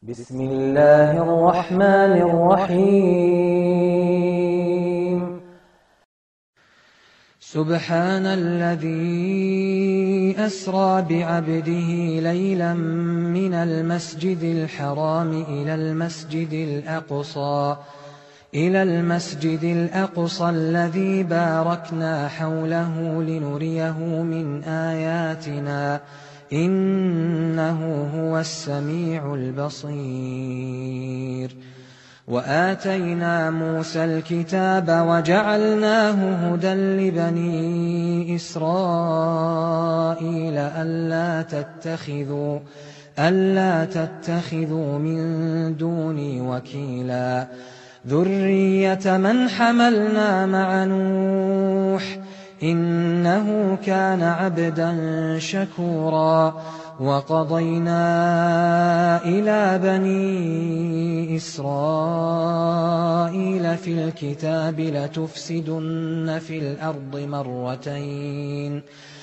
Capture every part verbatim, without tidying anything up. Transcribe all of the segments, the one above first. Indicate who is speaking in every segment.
Speaker 1: بسم الله الرحمن الرحيم.
Speaker 2: سبحان الذي أسرى بعبده ليلا من المسجد الحرام إلى المسجد الأقصى إلى المسجد الأقصى الذي باركنا حوله لنريه من آياتنا إنه هو السميع البصير. وآتينا موسى الكتاب وجعلناه هدى لبني إسرائيل ألا تتخذوا ألا تتخذوا من دوني وكيلا ذرية من حملنا مع نوح إنه كان عبدا شكورا. وقضينا إلى بني إسرائيل في الكتاب لتفسدن في الأرض مرتين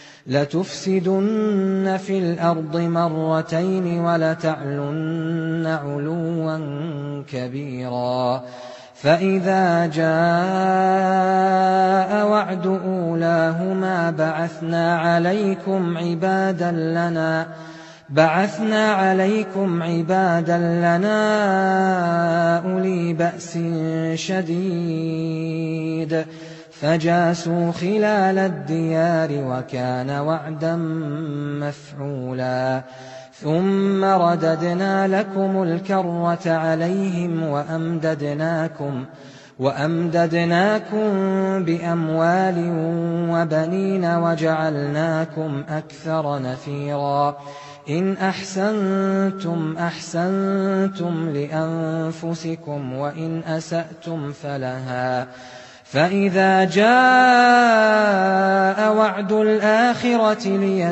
Speaker 2: لتفسدن في الأرض مرتين ولتعلن علوا كبيرا. فإذا جاء وعد أولاهما بعثنا عليكم عبادا لنا بعثنا عليكم عبادا لنا أولي بأس شديد فجاسوا خلال الديار وكان وعدا مفعولا. ثم رددنا لكم الكرة عليهم وأمددناكم وأمددناكم بأموال وبنين وجعلناكم أكثر نفيرا. إن أحسنتم أحسنتم لأنفسكم وإن أسأتم فلها. فإذا جاء وعد الآخرة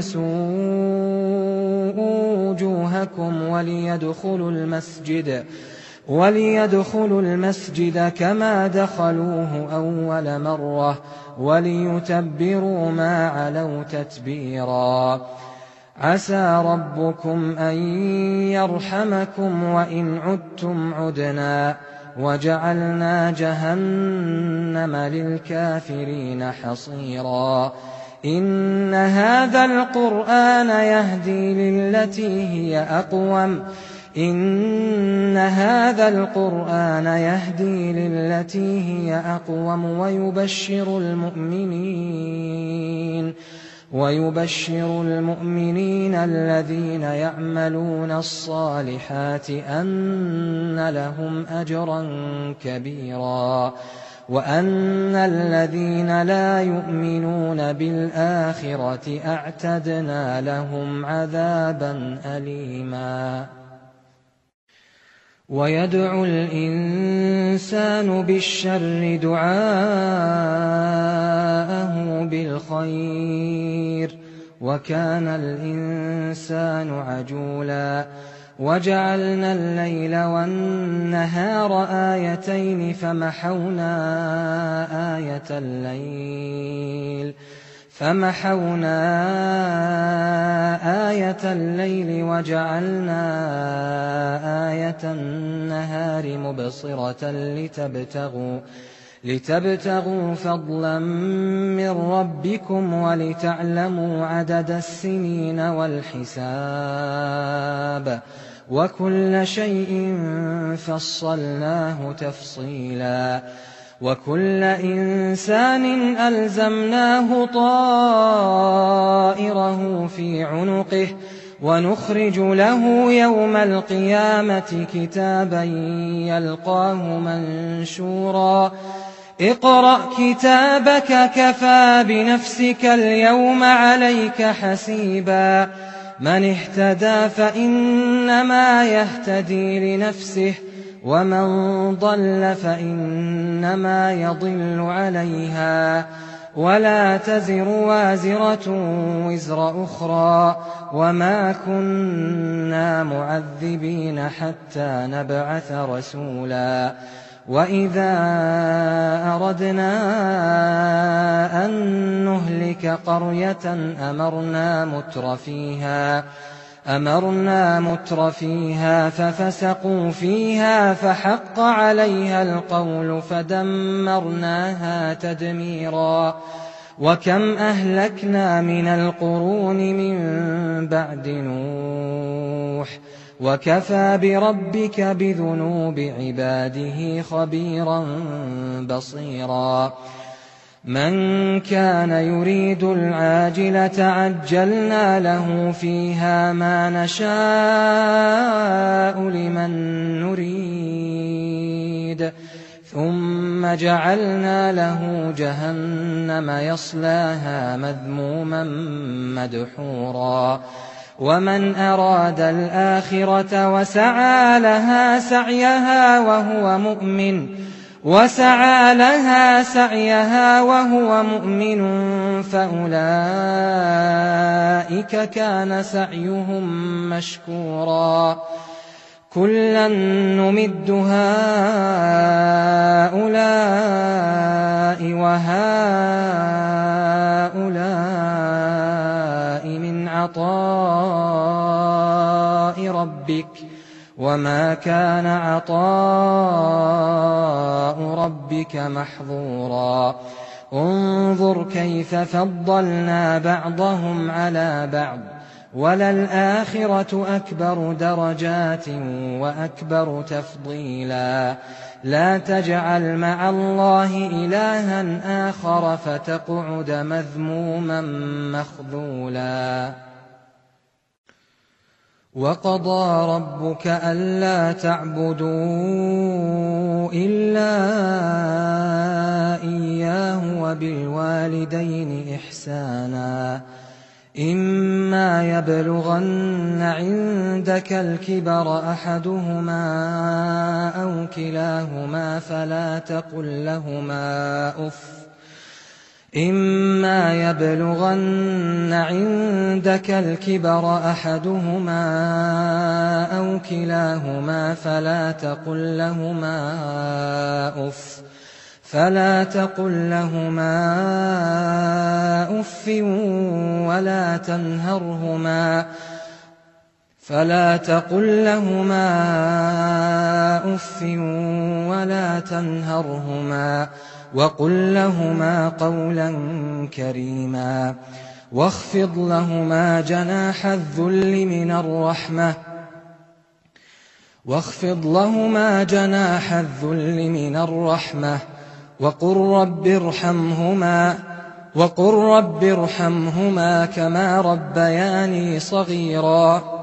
Speaker 2: ليسوءوا وجوهكم وليدخلوا المسجد وليدخلوا المسجد كما دخلوه أول مرة وليتبروا ما علوا تتبيرا. عسى ربكم أن يرحمكم وإن عدتم عدنا وجعلنا جهنم للكافرين حصيرا. إن هذا القرآن يهدي للتي هي أقوم إن هذا القرآن يهدي للتي هي أقوم ويبشر المؤمنين ويبشر المؤمنين الذين يعملون الصالحات أن لهم أجرا كبيرا وأن الذين لا يؤمنون بالآخرة أعتدنا لهم عذابا أليما. ويدعو الإنسان بالشر دعاءه بالخير وكان الإنسان عجولا. وجعلنا الليل والنهار آيتين فمحونا آية الليل فمحونا آية الليل وجعلنا آية النهار مبصرة لتبتغوا لتبتغوا فضلا من ربكم ولتعلموا عدد السنين والحساب وكل شيء فصلناه تفصيلا. وكل إنسان ألزمناه طائره في عنقه ونخرج له يوم القيامة كتابا يلقاه منشورا. اقرأ كتابك كفى بنفسك اليوم عليك حسيبا. من اهتدى فإنما يهتدي لنفسه ومن ضل فإنما يضل عليها ولا تزر وازرة وزر أخرى وما كنا معذبين حتى نبعث رسولا. وإذا أردنا أن نهلك قرية أمرنا متر فيها أمرنا متر فيها ففسقوا فيها فحق عليها القول فدمرناها تدميرا وكم أهلكنا من القرون من بعد نوح وكفى بربك بذنوب عباده خبيرا بصيرا من كان يريد العاجلة عجلنا له فيها ما نشاء لمن نريد ثم جعلنا له جهنم يصلاها مذموما مدحورا ومن أراد الآخرة وسعى لها سعيها وهو مؤمن وسعى لها سعيها وهو مؤمن فأولئك كان سعيهم مشكورا كلا نمد هؤلاء وهؤلاء من عطاء ربك وما كان عطاء ربك محظورا انظر كيف فضلنا بعضهم على بعض وللآخرة أكبر درجات وأكبر تفضيلا لا تجعل مع الله إلها آخر فتقعد مذموما مخذولا وقضى ربك ألا تعبدوا إلا إياه وبالوالدين إحسانا إما يبلغن عندك الكبر أحدهما أو كلاهما فلا تقل لهما أف إما يبلغن عندك الكبر أحدهما أو كلاهما فلا تقل لهما أف فلا تقل لهما أف ولا تنهرهما فلا تقل لهما أف ولا تنهرهما وقل لهما قولا كريما واخفض لهما جناح الذل من الرحمة واخفض لهما جناح الذل من الرحمة وقل رب ارحمهما وقل رب ارحمهما كما ربياني صغيرا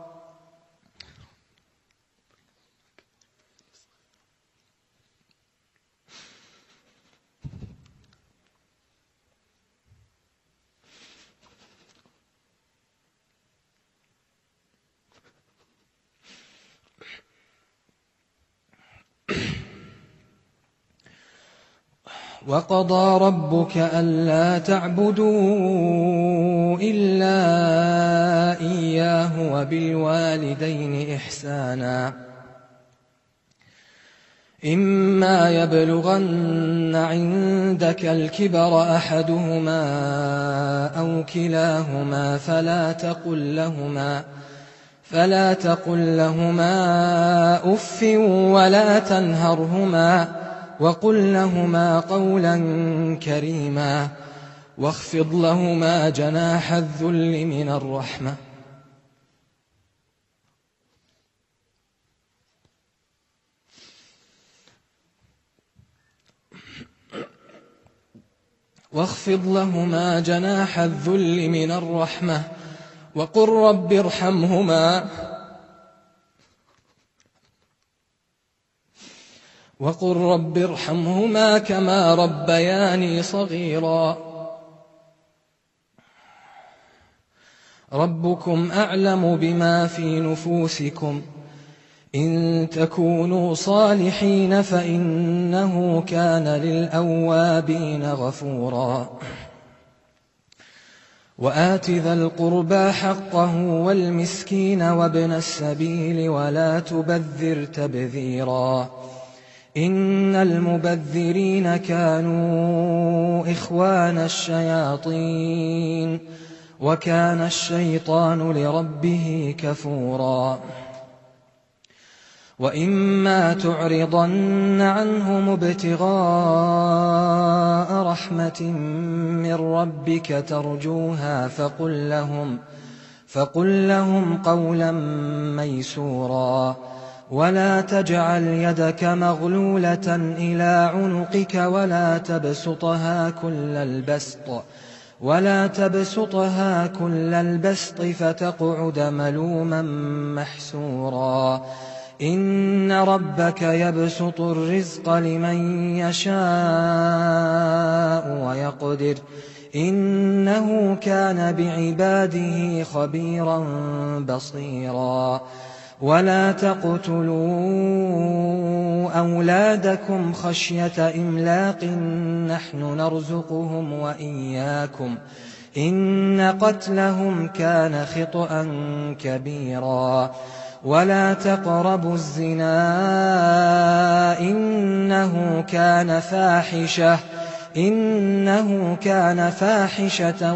Speaker 2: وقضى ربك ألا تعبدوا إلا إياه وبالوالدين إحسانا إما يبلغن عندك الكبر أحدهما أو كلاهما فلا تقل لهما فلا تقل لهما أف ولا تنهرهما وقل لهما قولا كريما واخفض لهما جناح الذل من الرحمة واخفض لهما جناح الذل من الرحمة وقل رب ارحمهما وقل رب ارحمهما كما ربياني صغيرا ربكم أعلم بما في نفوسكم إن تكونوا صالحين فإنه كان للأوابين غفورا وآت ذا القربى حقه والمسكين وابن السبيل ولا تبذر تبذيرا إن المبذرين كانوا إخوان الشياطين وكان الشيطان لربه كفورا وإما تعرضن عنهم ابتغاء رحمة من ربك ترجوها فقل لهم, فقل لهم قولا ميسورا ولا تجعل يدك مغلولة إلى عنقك ولا تبسطها كل البسط ولا تبسطها كل البسط فتقعد ملوما محسورا إن ربك يبسط الرزق لمن يشاء ويقدر إنه كان بعباده خبيرا بصيرا ولا تقتلوا أولادكم خشية إملاق نحن نرزقهم وإياكم إن قتلهم كان خطأ كبيرا ولا تقربوا الزنا إنه كان فاحشة إنه كان فاحشة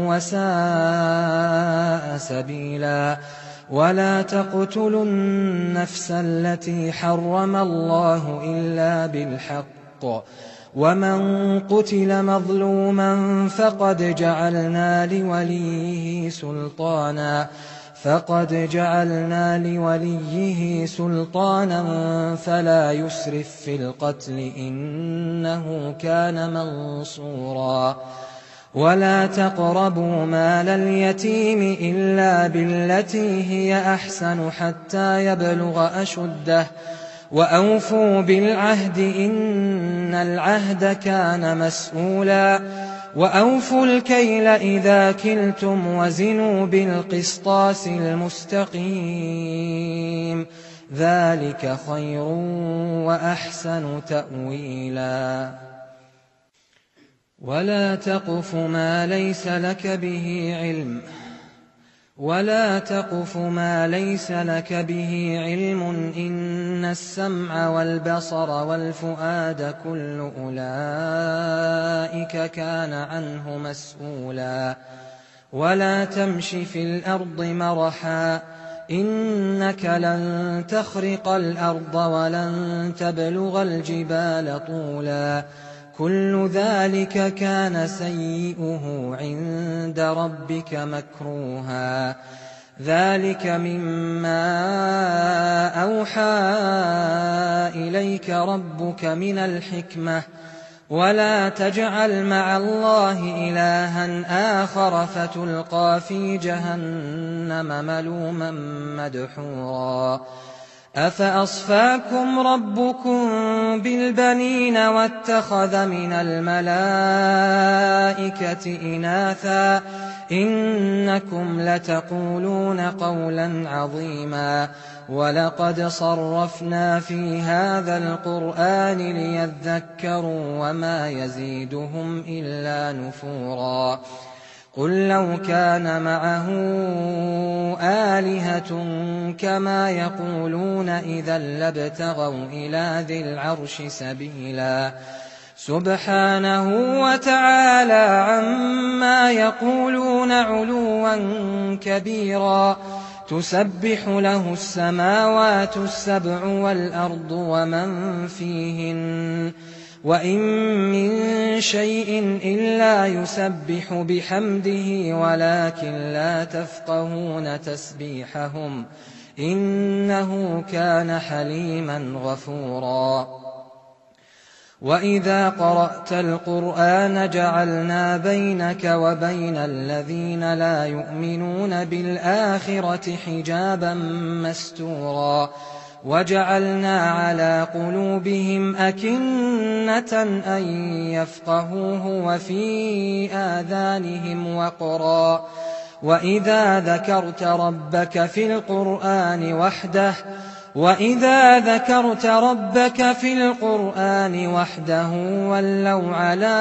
Speaker 2: وساء سبيلا ولا تقتلوا النفس التي حرم الله إلا بالحق ومن قتل مظلوما فقد جعلنا لوليه سلطانا فقد جعلنا لوليه سلطانا فلا يسرف في القتل إنه كان منصورا ولا تقربوا مال اليتيم إلا بالتي هي أحسن حتى يبلغ أشده وأوفوا بالعهد إن العهد كان مسؤولا وأوفوا الكيل إذا كلتم وزنوا بالقسطاس المستقيم ذلك خير وأحسن تأويلا ولا تقف ما ليس لك به علم ولا تقف ما ليس لك به علم إن السمع والبصر والفؤاد كل أولئك كان عنه مسؤولا ولا تمش في الأرض مرحا إنك لن تخرق الأرض ولن تبلغ الجبال طولا كل ذلك كان سيئه عند ربك مكروها ذلك مما أوحى إليك ربك من الحكمة ولا تجعل مع الله إلها آخر فتلقى في جهنم ملوما مدحورا أفأصفاكم ربكم بالبنين واتخذ من الملائكة إناثا إنكم لتقولون قولا عظيما ولقد صرفنا في هذا القرآن ليذكروا وما يزيدهم إلا نفورا قل لو كان معه آلهة كما يقولون إذا لابتغوا إلى ذي العرش سبيلا سبحانه وتعالى عما يقولون علوا كبيرا تسبح له السماوات السبع والأرض ومن فيهن وإن من شيء إلا يسبح بحمده ولكن لا تفقهون تسبيحهم إنه كان حليما غفورا وإذا قرأت القرآن جعلنا بينك وبين الذين لا يؤمنون بالآخرة حجابا مستورا وجعلنا على قلوبهم أكنة أن يفقهوه وفي آذانهم وقرا وإذا ذكرت ربك في القرآن وحده وإذا ذكرت ربك في القرآن وحده ولوا على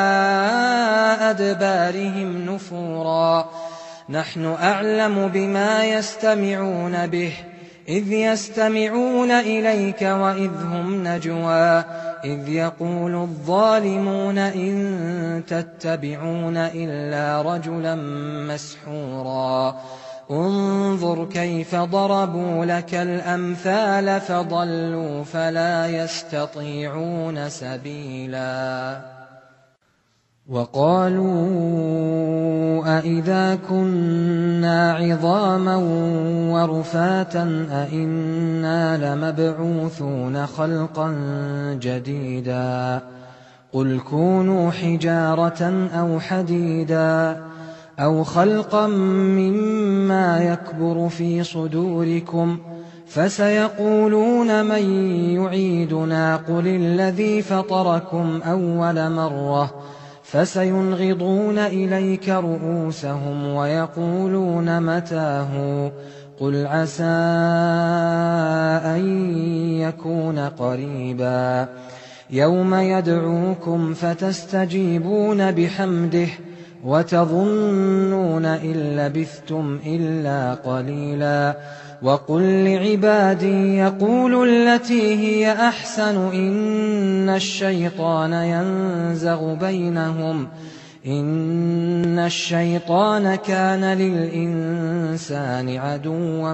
Speaker 2: أدبارهم نفورا نحن أعلم بما يستمعون به إذ يستمعون إليك وإذ هم نجوى إذ يقول الظالمون إن تتبعون إلا رجلا مسحورا انظر كيف ضربوا لك الأمثال فضلوا فلا يستطيعون سبيلا وقالوا أإذا كنا عظاما ورفاتا أإنا لمبعوثون خلقا جديدا قل كونوا حجارة أو حديدا أو خلقا مما يكبر في صدوركم فسيقولون من يعيدنا قل الذي فطركم أول مرة فسينغضون إليك رؤوسهم ويقولون متاه قل عسى أن يكون قريبا يوم يدعوكم فتستجيبون بحمده وتظنون إن لبثتم إلا قليلا وقل لعبادي يقولوا التي هي أحسن إن الشيطان ينزغ بينهم إن الشيطان كان للإنسان عدوا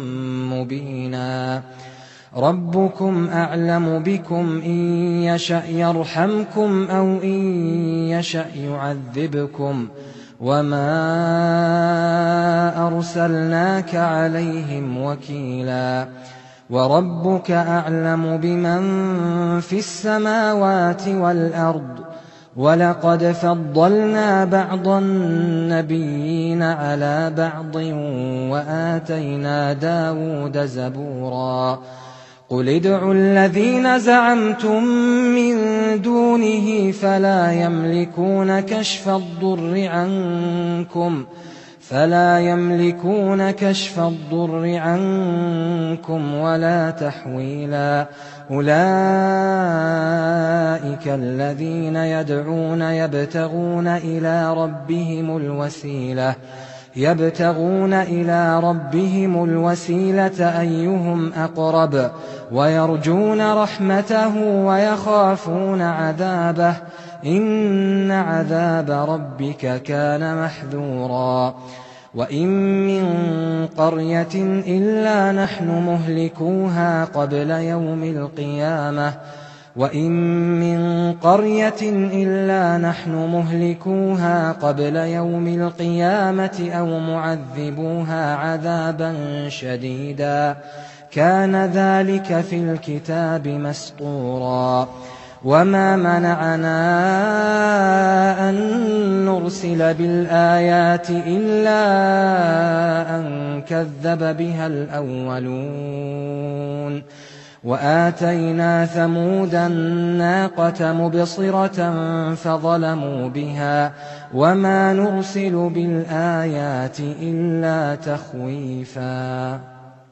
Speaker 2: مبينا ربكم أعلم بكم إن يشأ يرحمكم أو إن يشأ يعذبكم وما أرسلناك عليهم وكيلا وربك أعلم بمن في السماوات والأرض ولقد فضلنا بعض النبيين على بعض وآتينا داود زبورا قل ادعوا الذين زعمتم من دونه فلا يملكون كشف الضر عنكم فلا يملكون كشف الضر عنكم ولا تحويلا أولئك الذين يدعون يبتغون إلى ربهم الوسيلة يبتغون إلى ربهم الوسيلة أيهم أقرب ويرجون رحمته ويخافون عذابه إن عذاب ربك كان محذورا وإن من قرية إلا نحن مهلكوها قبل يوم القيامة وإن من قرية إلا نحن مهلكوها قبل يوم القيامة أو معذبوها عذابا شديدا كان ذلك في الكتاب مسطورا وما منعنا أن نرسل بالآيات إلا أن كذب بها الأولون وآتينا ثمود الناقة مبصرة فظلموا بها وما نرسل بالآيات إلا تخويفا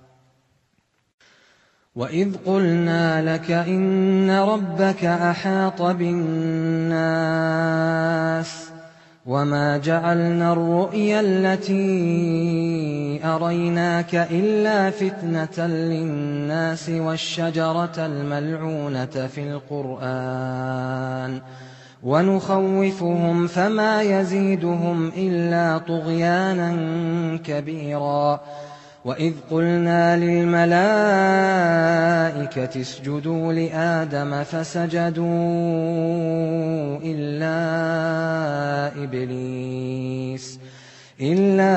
Speaker 2: وإذ قلنا لك إن ربك أحاط بالناس وما جعلنا الرؤيا التي أريناك إلا فتنة للناس والشجرة الملعونة في القرآن ونخوفهم فما يزيدهم إلا طغيانا كبيرا وإذ قلنا للملائكة اسجدوا لآدم فسجدوا إلا إبليس إلا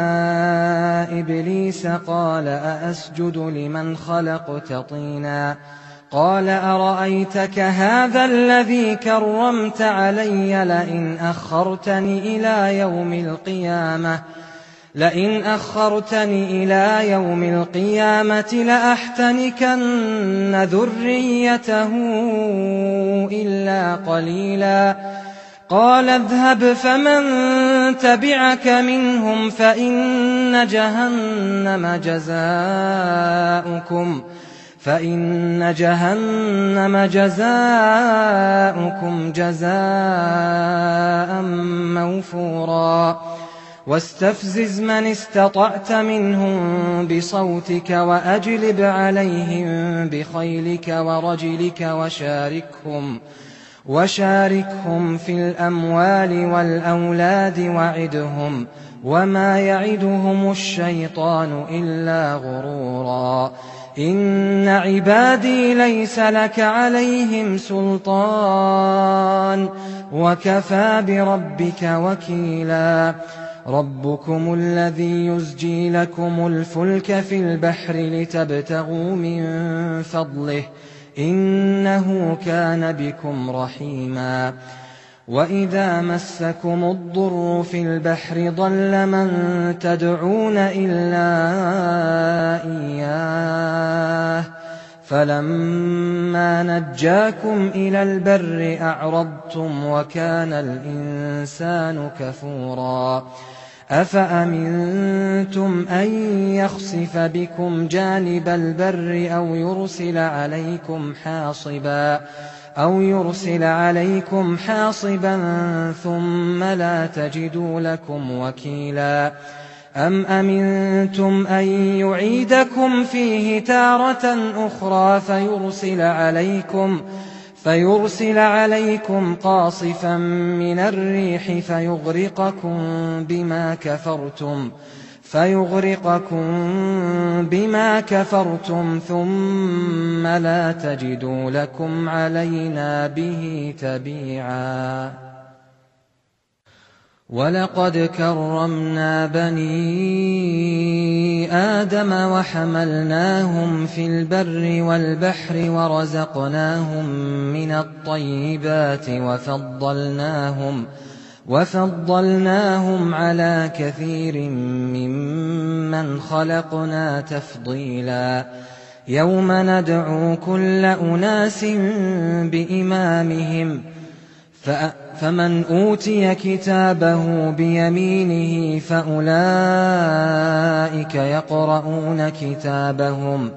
Speaker 2: إبليس قال أأسجد لمن خلقت طينا قال أرأيتك هذا الذي كرمت علي لئن أخرتني إلى يوم القيامة لئن أخرتني إلى يوم القيامة لأحتنكن ذريته إلا قليلا قال اذهب فمن تبعك منهم فإن جهنم جزاؤكم فإن جهنم جزاؤكم جزاء موفورا واستفزز من استطعت منهم بصوتك وأجلب عليهم بخيلك ورجلك وشاركهم وشاركهم في الأموال والأولاد وعدهم وما يعدهم الشيطان إلا غرورا إن عبادي ليس لك عليهم سلطان وكفى بربك وكيلا ربكم الذي يزجي لكم الفلك في البحر لتبتغوا من فضله إنه كان بكم رحيما وإذا مسكم الضر في البحر ضل من تدعون إلا إياه فلما نجاكم إلى البر أعرضتم وكان الإنسان كفورا أفأمنتم أن يخسف بكم جانب البر أو يرسل عليكم حاصبا أو يرسل عليكم حاصبا ثم لا تجدوا لكم وكيلا أم أمنتم أن يعيدكم فيه تارة أخرى فيرسل عليكم فيرسل عليكم قاصفا من الريح فيغرقكم بما كفرتم فيغرقكم بما كفرتم ثم لا تجدوا لكم علينا به تبيعا ولقد كرمنا بني آدم وحملناهم في البر والبحر ورزقناهم من الطيبات وفضلناهم وفضلناهم على كثير ممن خلقنا تفضيلا يوم ندعو كل أناس بإمامهم فمن أوتي كتابه بيمينه فأولئك يقرؤون كتابهم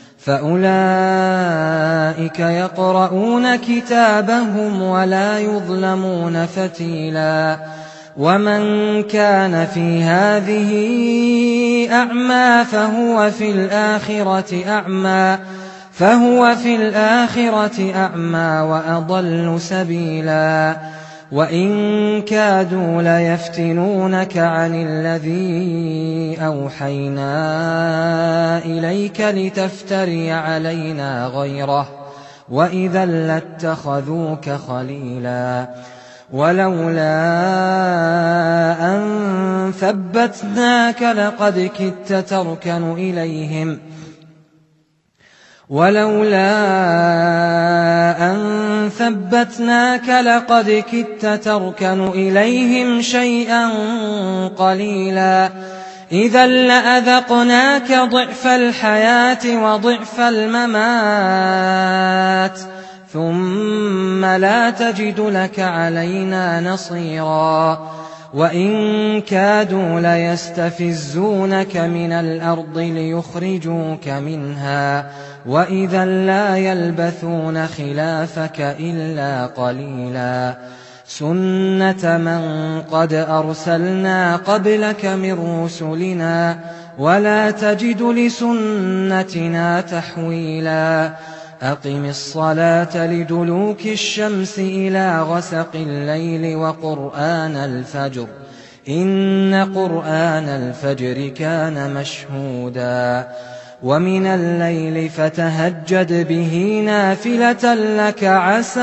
Speaker 2: فأولئك يقرؤون كتابهم ولا يظلمون فتيلا ومن كان في هذه أعمى فهو في الآخرة أعمى فهو في الآخرة أعمى وأضل سبيلا وإن كادوا ليفتنونك عن الذي أوحينا إليك لتفتري علينا غيره وإذا لاتخذوك خليلا ولولا أن ثبتناك لقد كدت تركن إليهم ولولا أن ثبتناك لقد كدت تركن إليهم شيئا قليلا إذا لأذقناك ضعف الحياة وضعف الممات ثم لا تجد لك علينا نصيرا وإن كادوا ليستفزونك من الأرض ليخرجوك منها وإذا لا يلبثون خلافك إلا قليلا سنة من قد أرسلنا قبلك من رسلنا ولا تجد لسنتنا تحويلا أقم الصلاة لدلوك الشمس إلى غسق الليل وقرآن الفجر إن قرآن الفجر كان مشهودا ومن الليل فتهجد به نافلة لك عسى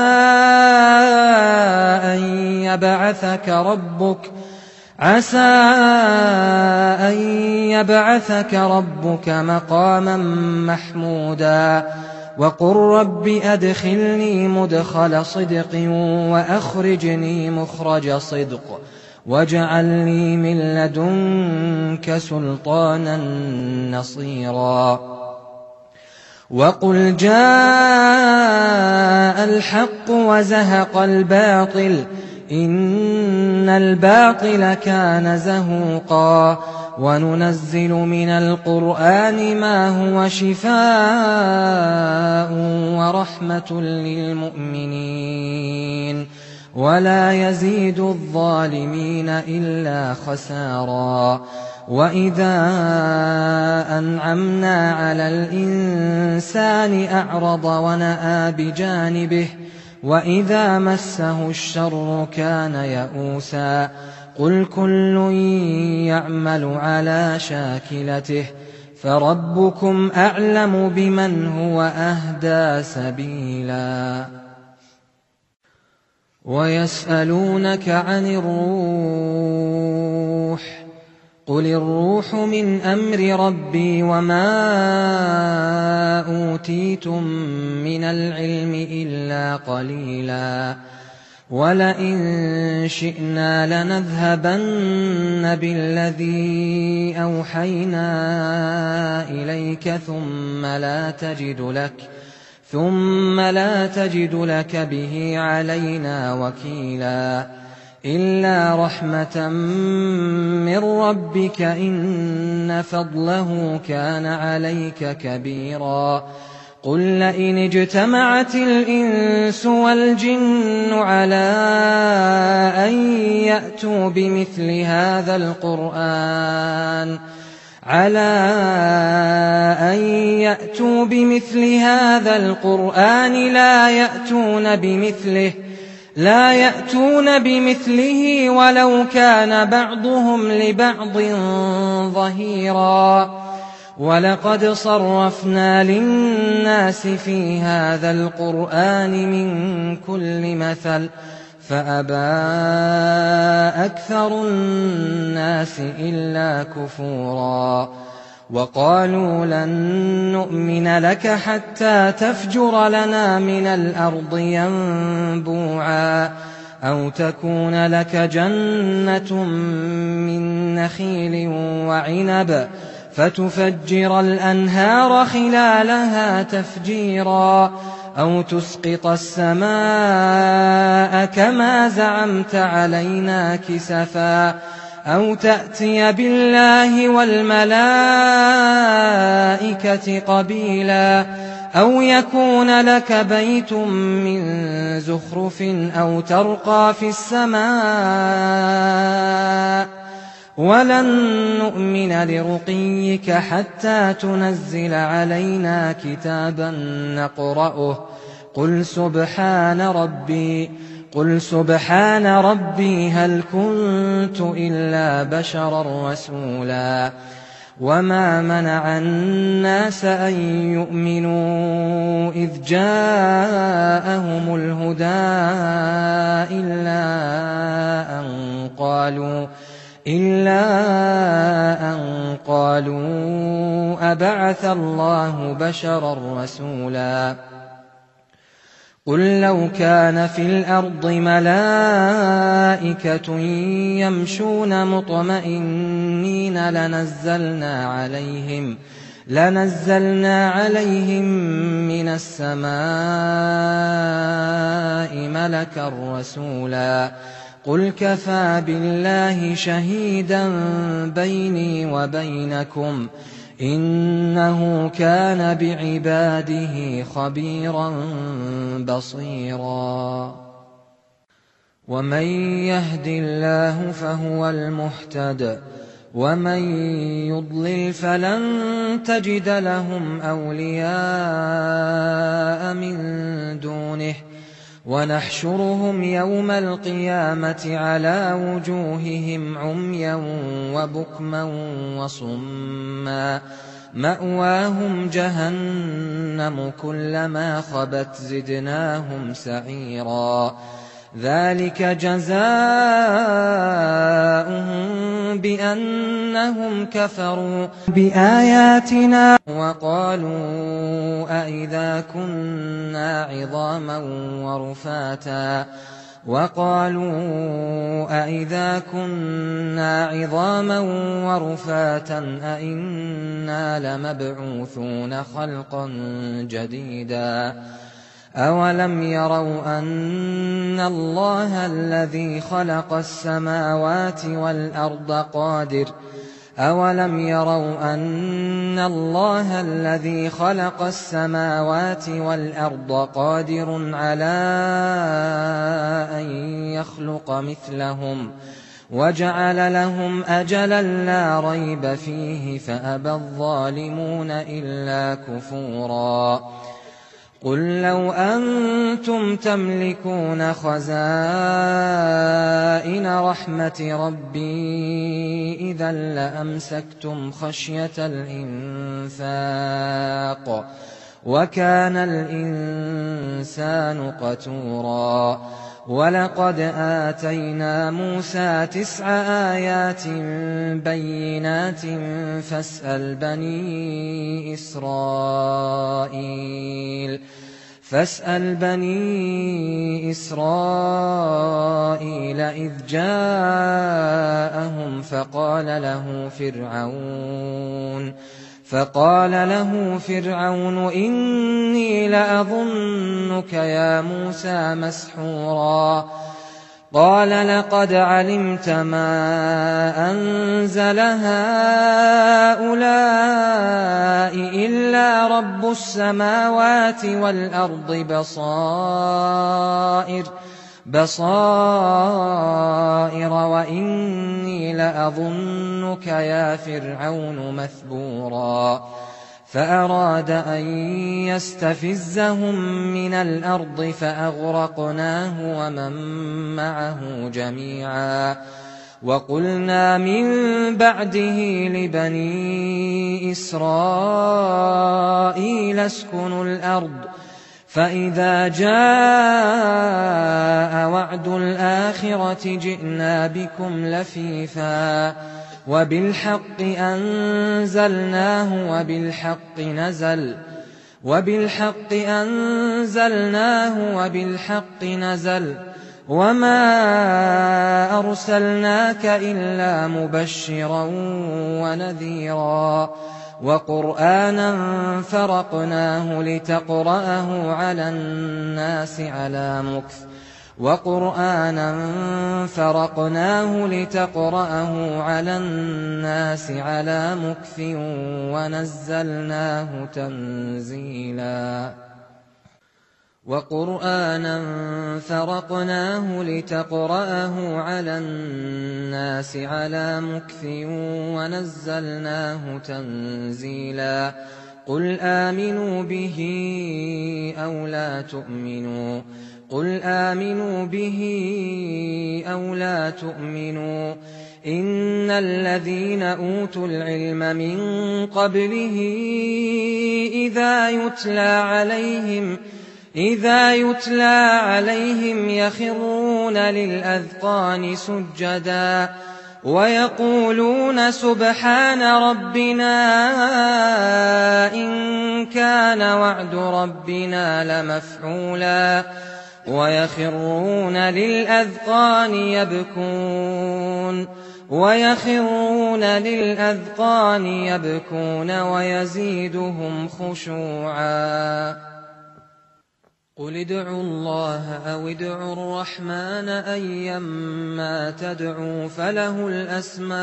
Speaker 2: أن يبعثك ربك عسى أن يبعثك ربك مقاما محمودا وقل رب أدخلني مدخل صدق وأخرجني مخرج صدق واجعل لي من لدنك سلطانا نصيرا وقل جاء الحق وزهق الباطل إن الباطل كان زهوقا وننزل من القرآن ما هو شفاء ورحمة للمؤمنين ولا يزيد الظالمين إلا خسارا. وإذا أنعمنا على الإنسان أعرض ونأى بجانبه وإذا مسه الشر كان يئوسا. قل كل يعمل على شاكلته فربكم أعلم بمن هو أهدى سبيلا. ويسألونك عن الروح قل الروح من أمر ربي وما أوتيتم من العلم إلا قليلا. ولئن شئنا لنذهبن بالذي أوحينا إليك ثم لا تجد لك ثم لا تجد لك به علينا وكيلا. إلا رحمة من ربك إن فضله كان عليك كبيرا. قل لئن اجتمعت الإنس والجن على أن يأتوا بمثل هذا القرآن على أن يأتوا بمثل هذا القرآن لا يأتون بمثله لا يأتون بمثله ولو كان بعضهم لبعض ظهيرا. ولقد صرفنا للناس في هذا القرآن من كل مثل فأبى أكثر الناس إلا كفورا. وقالوا لن نؤمن لك حتى تفجر لنا من الأرض ينبوعا أو تكون لك جنة من نخيل وعنب فتفجر الأنهار خلالها تفجيرا أو تسقط السماء كما زعمت علينا كسفا أو تأتي بالله والملائكة قبيلا أو يكون لك بيت من زخرف أو ترقى في السماء ولن نؤمن لرقيك حتى تنزل علينا كتابا نقرأه قل سبحان ربي قل سبحان ربي هل كنت إلا بشرا رسولا. وما منع الناس أن يؤمنوا إذ جاءهم الهدى إلا أن قالوا إلا أن قالوا أبعث الله بشرا رسولا. قل لو كان في الأرض ملائكة يمشون مطمئنين لنزلنا عليهم لنزلنا عليهم من السماء ملكا رسولا. قل كفى بالله شهيدا بيني وبينكم إنه كان بعباده خبيرا بصيرا. ومن يهد الله فهو المهتد ومن يضلل فلن تجد لهم أولياء من دونه ونحشرهم يوم القيامة على وجوههم عميا وبكما وصما مأواهم جهنم كلما خبت زدناهم سعيرا. ذلك جزاؤهم بأنهم كفروا بآياتنا وقالوا أئذا كنا عظاما ورفاتا وقالوا أئذا كنا عظاما ورفاتا أئنا لمبعوثون خلقا جديدا. أولم يروا أن الله الذي خلق السماوات والأرض قادر أَوَلَمْ يَرَوْا أَنَّ اللَّهَ الَّذِي خَلَقَ السَّمَاوَاتِ وَالْأَرْضَ قَادِرٌ عَلَىٰ أَن يَخْلُقَ مِثْلَهُمْ وَجَعَلَ لَهُمْ أَجَلًا لَّا رَيْبَ فِيهِ فَأَبَى الظَّالِمُونَ إِلَّا كُفُورًا قُل لَّوْ أَنتُمْ تَمْلِكُونَ خَزَائِنَ رَحْمَةِ رَبِّي إِذًا لَّأَمْسَكْتُمْ خَشْيَةَ الْإِنفَاقِ وَكَانَ الْإِنسَانُ قَتُورًا وَلَقَدْ آتَيْنَا مُوسَىٰ تِسْعَ آيَاتٍ بَيِّنَاتٍ فَاسْأَلْ بَنِي إِسْرَائِيلَ فَاسْأَلْ بَنِي إِسْرَائِيلَ إِذْ جَاءَهُمْ فَقَالَ لَهُ فِرْعَوْنُ فقال له فرعون إني لأظنك يا موسى مسحورا قال لقد علمت ما أنزل هؤلاء إلا رب السماوات والأرض بصائر بصائر وإني لأظنك يا فرعون مثبورا فأراد أن يستفزهم من الأرض فأغرقناه ومن معه جميعا وقلنا من بعده لبني إسرائيل اسكنوا الأرض فإذا جاء وعد الآخرة جئنا بكم لفيفا وبالحق أنزلناه وبالحق نزل وبالحق أنزلناه وبالحق نزل وما أرسلناك إلا مبشرا ونذيرا وقرآنا فرقناه لتقرأه على الناس على مكث وقرآنا فرقناه لتقرأه على الناس على مكث ونزلناه تنزيلا وقرآنا فرقناه لتقرأه على الناس على مكث ونزلناه تنزيلا قل آمنوا به أو لا تؤمنوا قل آمنوا به أو لا تؤمنوا إن الذين أوتوا العلم من قبله إذا يتلى عليهم إذا يتلى عليهم يخرون للأذقان سجدا ويقولون سبحان ربنا إن كان وعد ربنا لمفعولا ويخرون للأذقان يبكون ويخرون للأذقان يبكون ويزيدهم خشوعا قل ادعوا الله أو ادعوا الرحمن أيما تدعوا فله الأسماء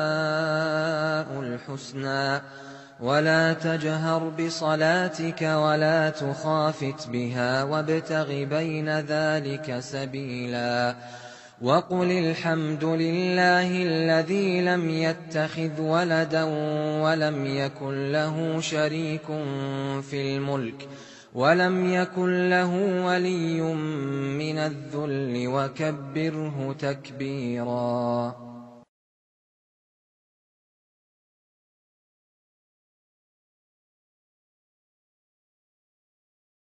Speaker 2: الحسنى ولا تجهر بصلاتك ولا تخافت بها وابتغ بين ذلك سبيلا وقل الحمد لله الذي لم يتخذ ولدا ولم يكن له شريك في الملك ولم يكن له ولي من الذل وكبره تكبيرا